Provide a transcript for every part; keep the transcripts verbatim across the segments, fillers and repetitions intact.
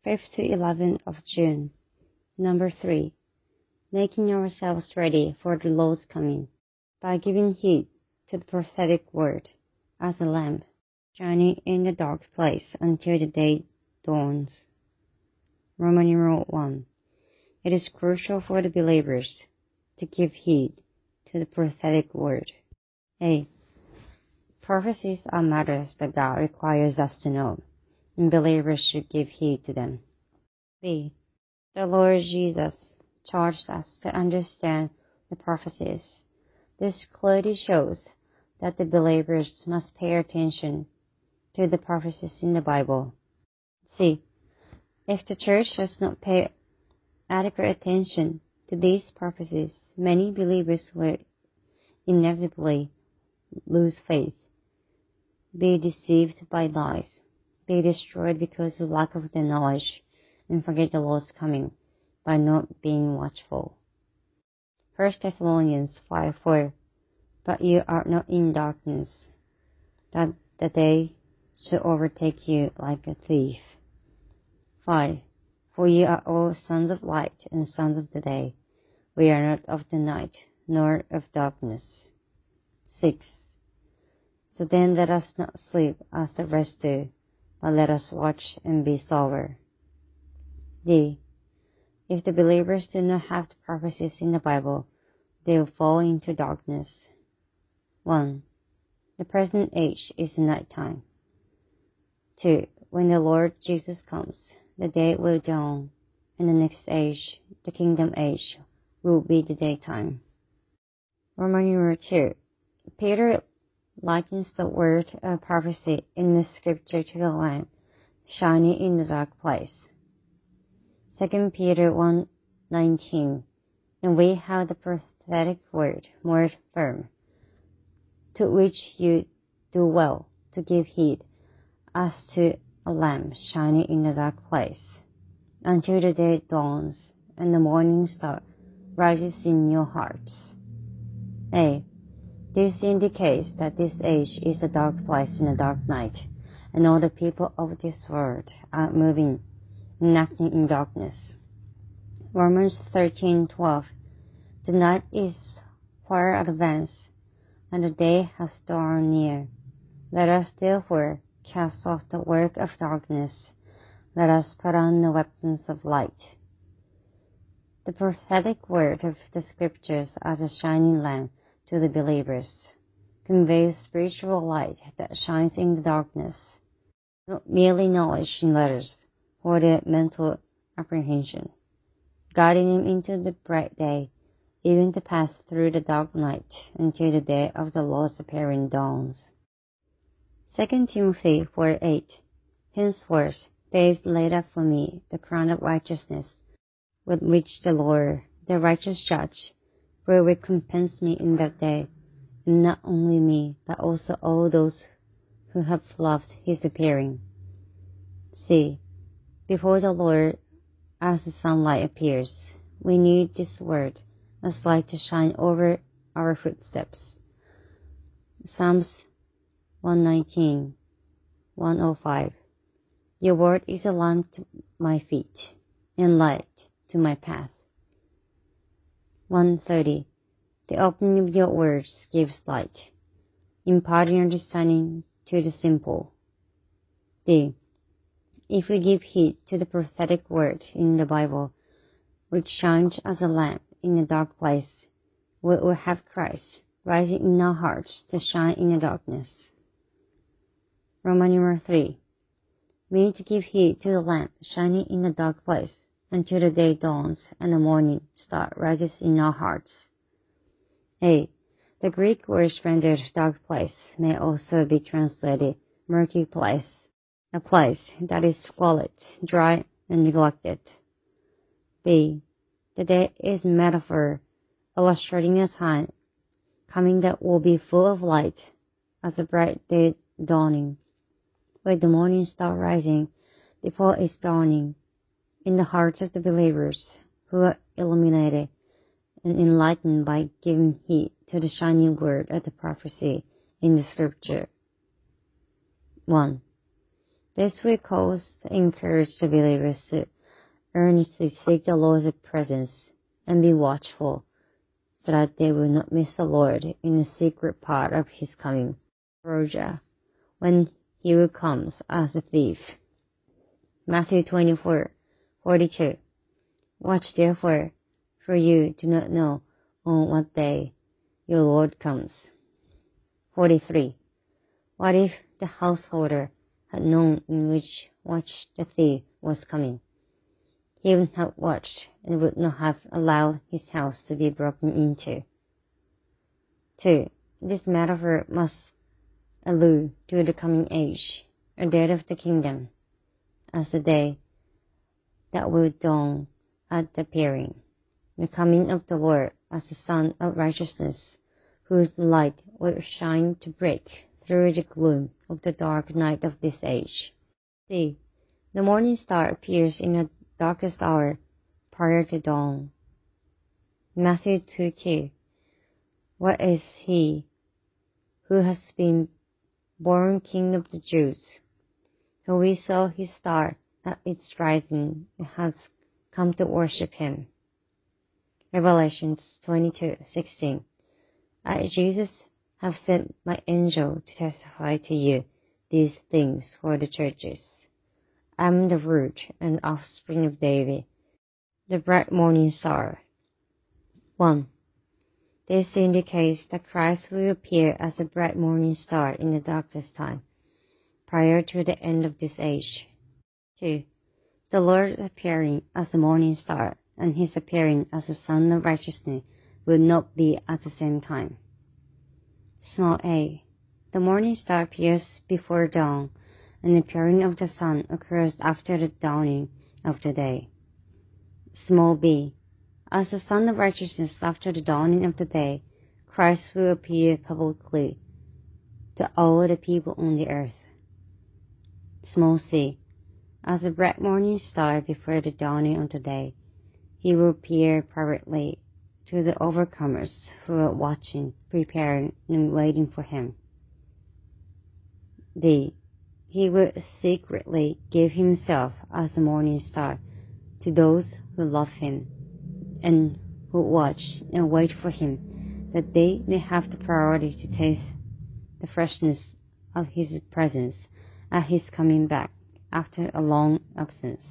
fifth to eleventh of June. Number three. Making ourselves ready for the Lord's coming by giving heed to the prophetic word as a lamp shining in the dark place until the day dawns. Roman numeral one. It is crucial for the believers to give heed to the prophetic word. A. Prophecies are matters that God requires us to know, and believers should give heed to them. B. The Lord Jesus charged us to understand the prophecies. This clearly shows that the believers must pay attention to the prophecies in the Bible. C. If the church does not pay adequate attention to these prophecies, many believers will inevitably lose faith, be deceived by lies, be destroyed because of lack of the knowledge, and forget the Lord's coming by not being watchful. First Thessalonians five four. But you are not in darkness, that the day should overtake you like a thief. five. For ye are all sons of light and sons of the day. We are not of the night, nor of darkness. six. So then let us not sleep as the rest do, but let us watch and be sober. D. If the believers do not have the prophecies in the Bible, they will fall into darkness. one. The present age is the night time. two. When the Lord Jesus comes, the day will dawn, and the next age, the kingdom age, will be the daytime. Roman numeral two. Peter likens the word of prophecy in the scripture to the lamp shining in the dark place. Second Peter one nineteen. And we have the prophetic word more firm, to which you do well to give heed, as to a lamp shining in a dark place, until the day dawns and the morning star rises in your hearts. A. This indicates that this age is a dark place in a dark night, and all the people of this world are moving and acting in darkness. Romans thirteen twelve. The night is far advanced, and the day has drawn near. Let us therefore cast off the work of darkness. Let us put on the weapons of light. The prophetic word of the scriptures as a shining lamp to the believers conveys spiritual light that shines in the darkness, not merely knowledge in letters for their mental apprehension, guiding them into the bright day, even to pass through the dark night until the day of the Lord's appearing dawns. Second Timothy four eight. Henceforth there is laid up for me the crown of righteousness, with which the Lord, the righteous judge, will recompense me in that day, and not only me, but also all those who have loved his appearing. See, before the Lord, as the sunlight appears, we need this word as light to shine over our footsteps. Psalms one nineteen, one oh five. Your word is a lamp to my feet, and light to my path. one thirty. The opening of your words gives light, imparting understanding to the simple. D. If we give heed to the prophetic word in the Bible, which shines as a lamp in a dark place, we will have Christ rising in our hearts to shine in the darkness. Roman number three. We need to give heed to the lamp shining in a dark place until the day dawns and the morning star rises in our hearts. A. The Greek word rendered dark place may also be translated murky place, a place that is squalid, dry, and neglected. B. The day is a metaphor illustrating a time coming that will be full of light as a bright day dawning, with the morning star rising before its dawning in the hearts of the believers who are illuminated and enlightened by giving heed to the shining word of the prophecy in the scripture. one. This will cause to encourage the believers to earnestly seek the Lord's presence and be watchful, so that they will not miss the Lord in the secret part of his coming, Roja, when he will come as a thief. Matthew twenty-four forty-two. Watch therefore, for you do not know on what day your Lord comes. forty-three. What if the householder had known in which watch the thief was coming? He would have watched and would not have allowed his house to be broken into. two. This metaphor must allude to the coming age, or death of the kingdom, as the day that will dawn at the appearing, the coming of the Lord as the Sun of righteousness, whose light will shine to break through the gloom of the dark night of this age. C. The morning star appears in the darkest hour prior to dawn. Matthew two two. What is he who has been born King of the Jews? So we saw his star at its rising and has come to worship him. Revelations twenty-two sixteen. I, Jesus, have sent my angel to testify to you these things for the churches. I am the root and offspring of David, the bright morning star. one. This indicates that Christ will appear as a bright morning star in the darkest time, prior to the end of this age. two. The Lord appearing as the morning star and his appearing as the Sun of righteousness will not be at the same time. Small a. The morning star appears before dawn, and the appearing of the sun occurs after the dawning of the day. Small b. As the Sun of righteousness after the dawning of the day, Christ will appear publicly to all the people on the earth. Small c. As a bright morning star before the dawning of the day, he will appear privately to the overcomers who are watching, preparing, and waiting for him. D. He will secretly give himself as a morning star to those who love him and who watch and wait for him, that they may have the priority to taste the freshness of his presence at his coming back after a long absence.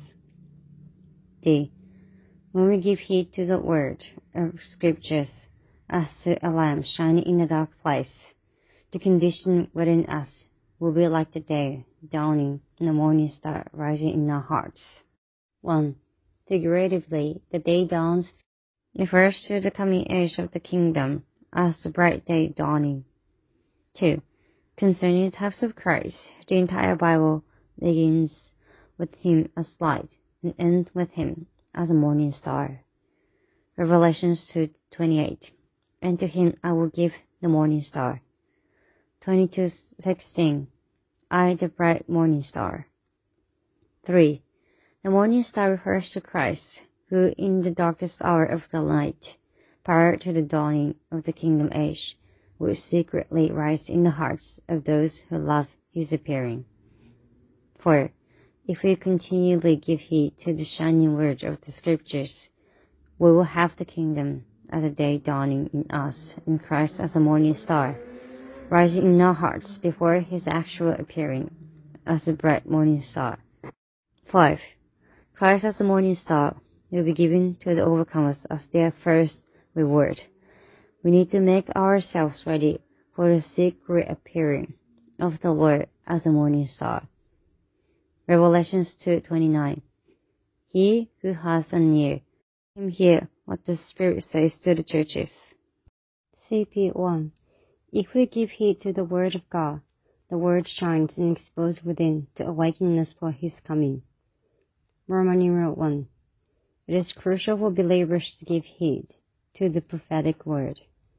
D. When we give heed to the word of scriptures as to a lamp shining in a dark place, the condition within us will be like the day dawning and the morning star rising in our hearts. one. Figuratively, the day dawns refers to the coming age of the kingdom as the bright day dawning. two. Concerning the types of Christ, the entire Bible begins with him as light and ends with him as a morning star. Revelations two twenty-eight. And to him I will give the morning star. twenty-two sixteen. I, the bright morning star. three. The morning star refers to Christ, who in the darkest hour of the night, prior to the dawning of the kingdom age, will secretly rise in the hearts of those who love his appearing. four. If we continually give heed to the shining word of the scriptures, we will have the kingdom as a day dawning in us, and Christ as a morning star, rising in our hearts before his actual appearing as a bright morning star. five. Christ as a morning star will be given to the overcomers as their first reward. We need to make ourselves ready for the secret appearing of the Lord as a morning star. Revelations two twenty-nine. He who has an ear, let him hear what the Spirit says to the churches. C P one. If we give heed to the word of God, the word shines and exposes within to awaken us for his coming. Roman numeral one. It is crucial for believers to give heed to the prophetic word.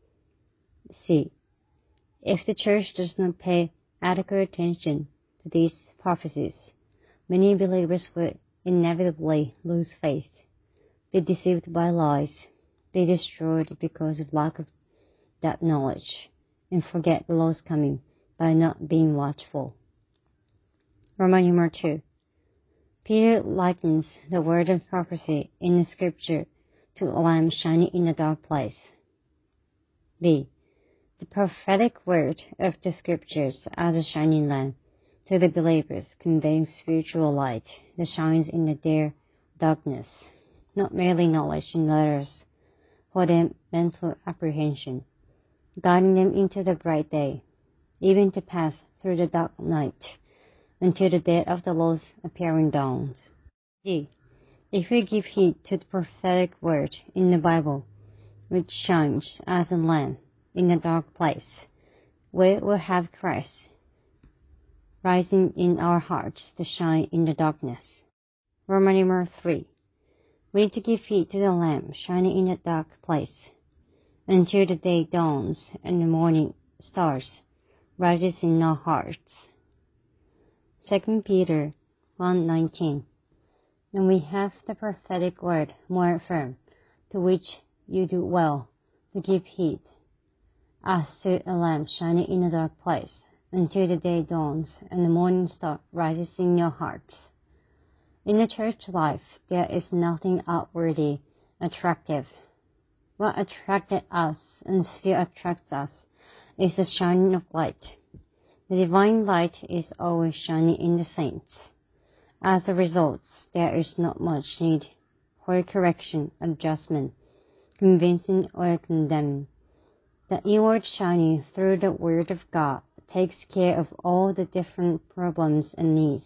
C. If the church does not pay adequate attention to these prophecies, many believers will inevitably lose faith, be deceived by lies, be destroyed because of lack of that knowledge, and forget the Lord's coming by not being watchful. Roman numeral two. Peter likens the word of prophecy in the scripture to a lamp shining in a dark place. B. The prophetic word of the scriptures as a shining lamp to the believers conveying spiritual light that shines in their darkness, not merely knowledge in letters for their mental apprehension, guiding them into the bright day, even to pass through the dark night until the day of the Lord's appearing dawns. D. If we give heed to the prophetic word in the Bible, which shines as a lamp in a dark place, we will have Christ rising in our hearts to shine in the darkness. Roman numeral three. We need to give heed to the lamp shining in a dark place until the day dawns and the morning stars rises in our hearts. Second Peter one nineteen. And we have the prophetic word more firm, to which you do well to give heed, as to a lamp shining in a dark place, until the day dawns and the morning star rises in your hearts. In the church life, there is nothing outwardly attractive. What attracted us and still attracts us is the shining of light. The divine light is always shining in the saints. As a result, there is not much need for correction, adjustment, convincing or condemning. The inward shining through the Word of God takes care of all the different problems and needs.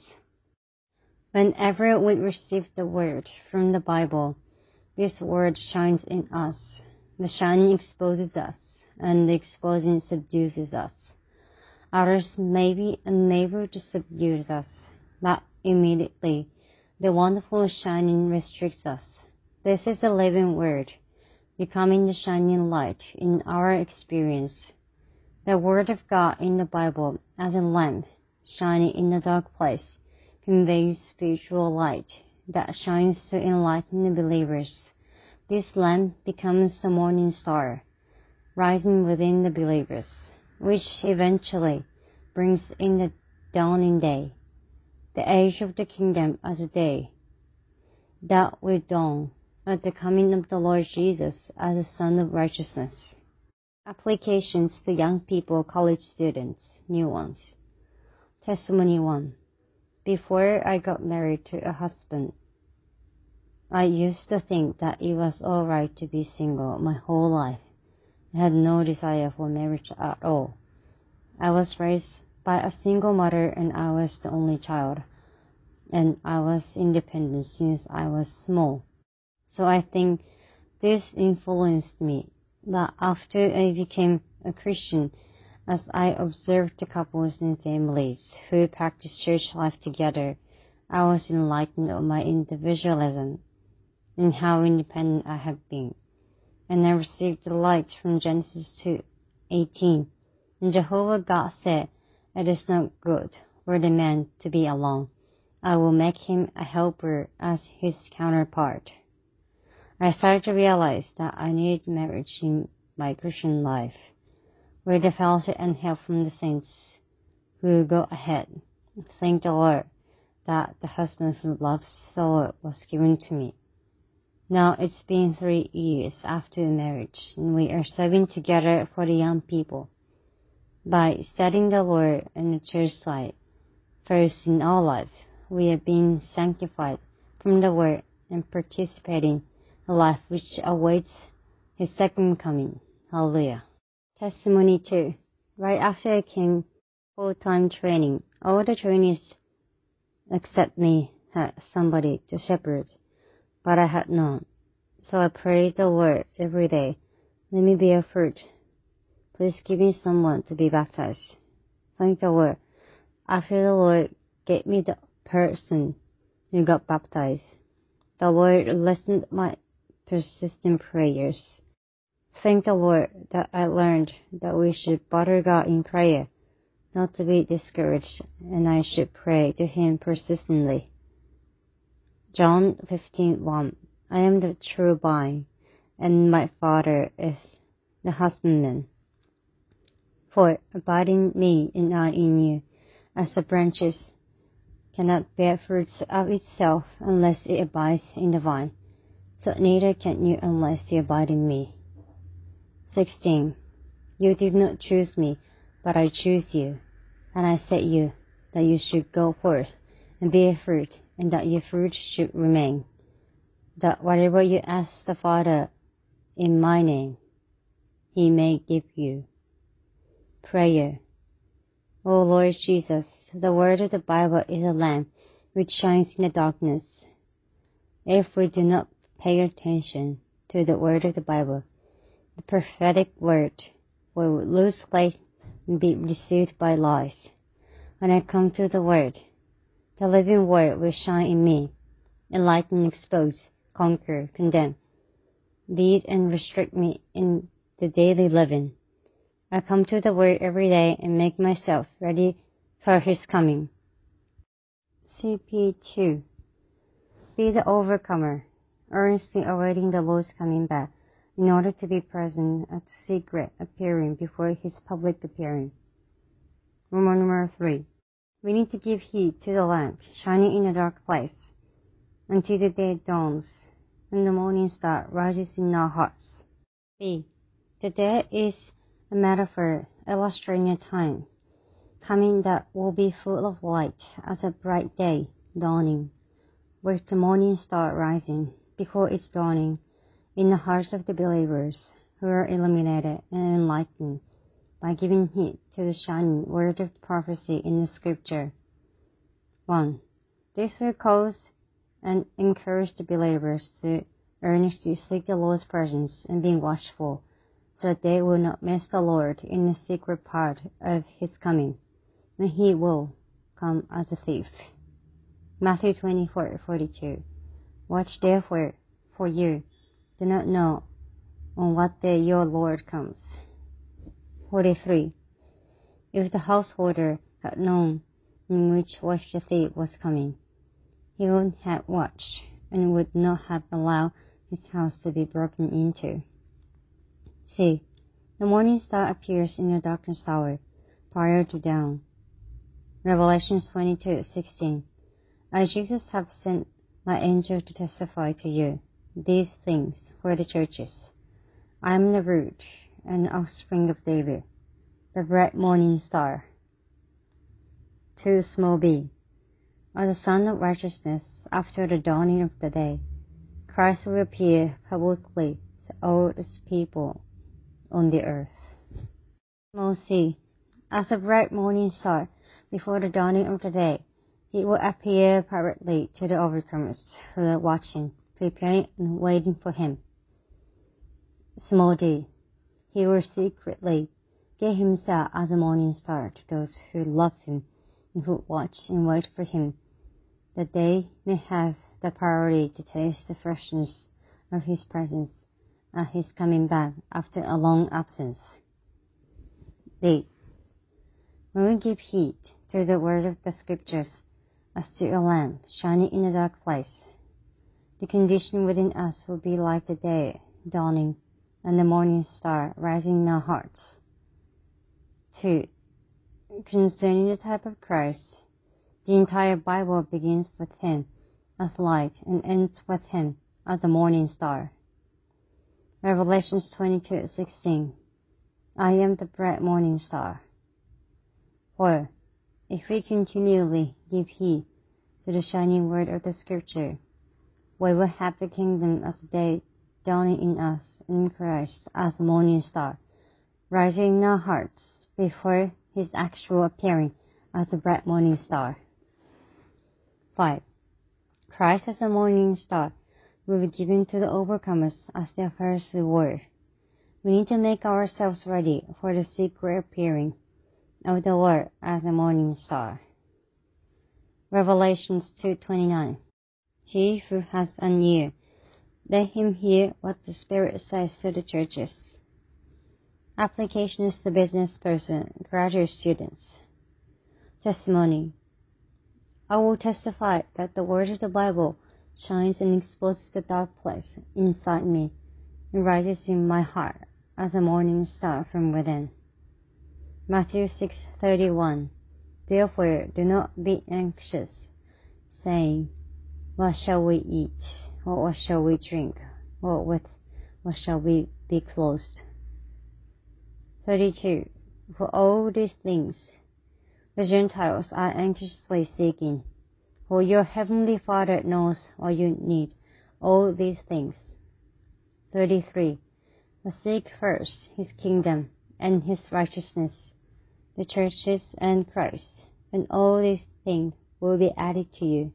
Whenever we receive the Word from the Bible, this Word shines in us. The shining exposes us, and the exposing subdues us. Others may be unable to subdue us, but immediately the wonderful shining restricts us. This is the living Word, becoming the shining light in our experience. The Word of God in the Bible, as a lamp shining in a dark place, conveys spiritual light that shines to enlighten the believers. This lamp becomes the morning star, rising within the believers, which eventually brings in the dawning day, the age of the kingdom as a day that will dawn at the coming of the Lord Jesus as the Son of Righteousness. Applications to young people, college students, new ones. Testimony one. Before I got married to a husband, I used to think that it was all right to be single my whole life. I had no desire for marriage at all. I was raised by a single mother and I was the only child, and I was independent since I was small. So I think this influenced me. But after I became a Christian, as I observed the couples and families who practiced church life together, I was enlightened of my individualism and how independent I have been. And I received the light from Genesis two eighteen. And Jehovah God said, "It is not good for the man to be alone. I will make him a helper as his counterpart." I started to realize that I needed marriage in my Christian life, with the fellowship and help from the saints who go ahead. Thank the Lord that the husband who loves the Lord was given to me. Now it's been three years after marriage, and we are serving together for the young people. By studying the Word and the church life first in our life, we are being sanctified from the Word and participating in a life which awaits His second coming. Hallelujah. Testimony two. Right after I came full-time training, all the trainees except me had somebody to shepherd, but I had none. So I prayed the Lord every day, "Let me bear fruit. Please give me someone to be baptized." Thank the Lord. After the Lord gave me the person who got baptized, the Lord listened to my persistent prayers. Thank the Lord that I learned that we should bother God in prayer, not to be discouraged, and I should pray to Him persistently. John fifteen one. I am the true vine, and my Father is the husbandman. For abide in me and I in you, as the branches cannot bear fruits of itself unless it abides in the vine, so neither can you unless you abide in me. sixteen. You did not choose me, but I chose you, and I set you, that you should go forth and bear fruit, and that your fruit should remain, that whatever you ask the Father in my name, he may give you. Prayer. O Lord Jesus, the word of the Bible is a lamp which shines in the darkness. If we do not pay attention to the word of the Bible, the prophetic word will lose light and be deceived by lies. When I come to the word, the living word will shine in me, enlighten, expose, conquer, condemn, lead and restrict me in the daily living. I come to the word every day and make myself ready for his coming. C P two. Be the overcomer, earnestly awaiting the Lord's coming back, in order to be present at the secret appearing before his public appearing. Roman number three. We need to give heed to the lamp shining in a dark place, until the day dawns and the morning star rises in our hearts. B. The day is a metaphor illustrating a time coming that will be full of light as a bright day dawning, with the morning star rising before its dawning in the hearts of the believers who are illuminated and enlightened by giving heed to the shining word of prophecy in the scripture. one. This will cause and encourage the believers to earnestly seek the Lord's presence and be watchful, so that they will not miss the Lord in the secret part of his coming, when he will come as a thief. Matthew twenty-four forty-two. Watch therefore, for you do not know on what day your Lord comes. forty-three. If the householder had known in which watch the thief was coming, he would have watched and would not have allowed his house to be broken into. C. The morning star appears in the darkness hour prior to dawn. Revelation twenty-two sixteen. I, Jesus, have sent my angel to testify to you these things for the churches. I am the root and offspring of David, the bright morning star. two small b. As the Son of Righteousness after the dawning of the day, Christ will appear publicly to all his people on the earth. Small c. As a bright morning star before the dawning of the day, he will appear privately to the overcomers who are watching, preparing, and waiting for him. Small d. He will secretly give himself as a morning star to those who love him and who watch and wait for him, that they may have the priority to taste the freshness of his presence at his coming back after a long absence. D. When we give heed to the word of the scriptures as to a lamp shining in a dark place, the condition within us will be like the day dawning and the morning star rising in our hearts. two. Concerning the type of Christ, the entire Bible begins with him as light and ends with him as the morning star. Revelation twenty-two sixteen. I am the bright morning star. four. If we continually give heed to the shining word of the scripture, we will have the kingdom of the day dawning in us in Christ as the morning star, rising in our hearts before his actual appearing as a bright morning star. five. Christ as a morning star will be given to the overcomers as their first reward. We need to make ourselves ready for the secret appearing of the Lord as a morning star. Revelation two twenty-nine. He who has an ear, let him hear what the Spirit says to the churches. Applications to business person, graduate students. Testimony. I will testify that the word of the Bible shines and exposes the dark place inside me and rises in my heart as a morning star from within. Matthew six thirty-one. Therefore do not be anxious saying, what shall we eat? Or what shall we drink? Or with what shall we be clothed? thirty-two. For all these things the Gentiles are anxiously seeking, for your heavenly Father knows what you need, all these things. thirty-three. But seek first his kingdom and his righteousness, the churches and Christ, and all these things will be added to you.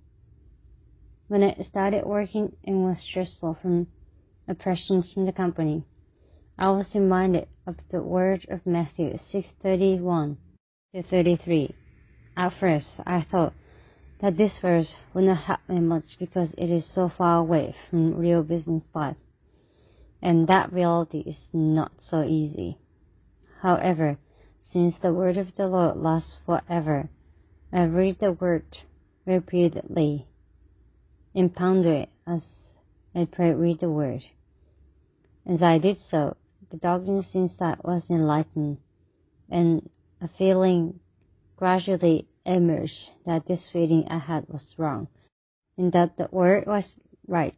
When I started working and was stressful from oppressions from the company, I was reminded of the word of Matthew six thirty-one to thirty-three. At first, I thought that this verse would not help me much because it is so far away from real business life, and that reality is not so easy. However, since the word of the Lord lasts forever, I read the word repeatedly and ponder it as I pray read the word. As I did so, the darkness inside was enlightened, and a feeling gradually emerged that this feeling I had was wrong, and that the word was right.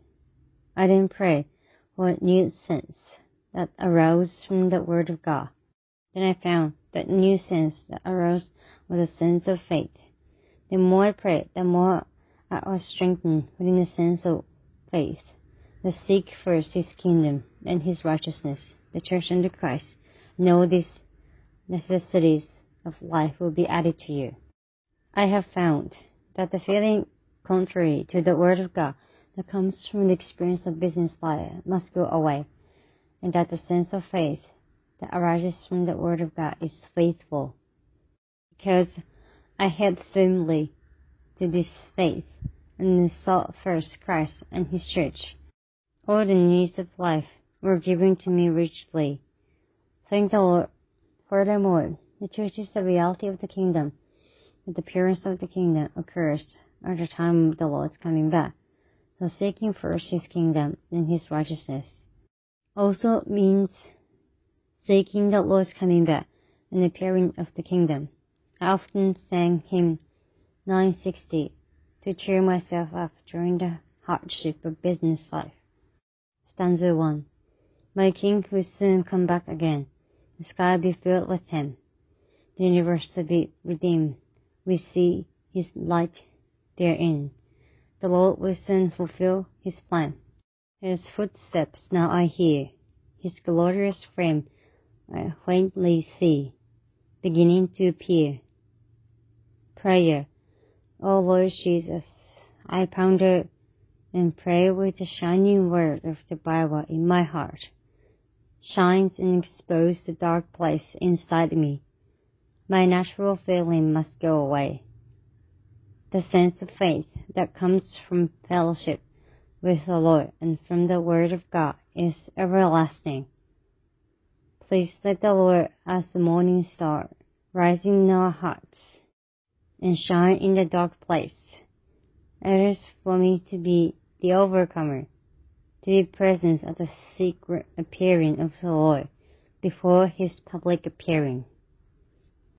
I then prayed for a new sense that arose from the word of God. Then I found that new sense that arose was a sense of faith. The more I prayed, the more I was strengthened within a sense of faith. The seek first his kingdom and his righteousness, the church under Christ, and all these necessities of life will be added to you. I have found that the feeling contrary to the word of God that comes from the experience of business life must go away, and that the sense of faith that arises from the word of God is faithful. Because I held firmly to this faith and sought first Christ and his church, all the needs of life were given to me richly. Thank the Lord. Furthermore, the church is the reality of the kingdom. The appearance of the kingdom occurs at the time of the Lord's coming back. So seeking first his kingdom and his righteousness also means seeking the Lord's coming back and the appearing of the kingdom. I often sang hymn nine sixty to cheer myself up during the hardship of business life. Stanza one. My King will soon come back again. The sky be filled with him. The universe to be redeemed. We see his light therein. The Lord will soon fulfill his plan. His footsteps now I hear. His glorious frame I faintly see, beginning to appear. Prayer. O Lord Jesus, I ponder and pray with the shining word of the Bible in my heart. Shines and exposes the dark place inside me. My natural feeling must go away. The sense of faith that comes from fellowship with the Lord and from the Word of God is everlasting. Please let the Lord as the morning star rising in our hearts and shine in the dark place. It is for me to be the overcomer, to be present at the secret appearing of the Lord before his public appearing.